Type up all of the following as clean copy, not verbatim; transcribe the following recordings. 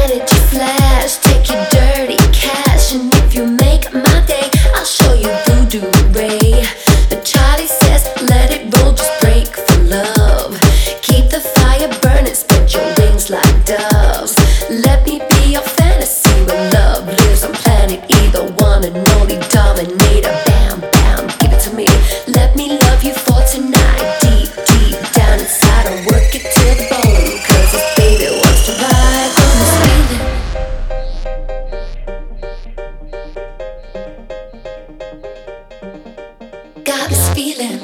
Energy flash, take your dirty cash, and if you make my day, I'll show you voodoo ray. But Charlie says, let it roll, just break for love. Keep the fire burning, spread your wings like doves. Let me be your fantasy where love lives on planet E, the one and only dominator. Bam, bam, give it to me. Let me love you for tonight, deep, deep down inside. I'll work it to the bone, 'cause this baby wants to ride on this feeling. Got this feeling.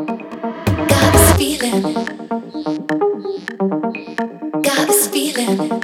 Got this feeling. Got this feeling.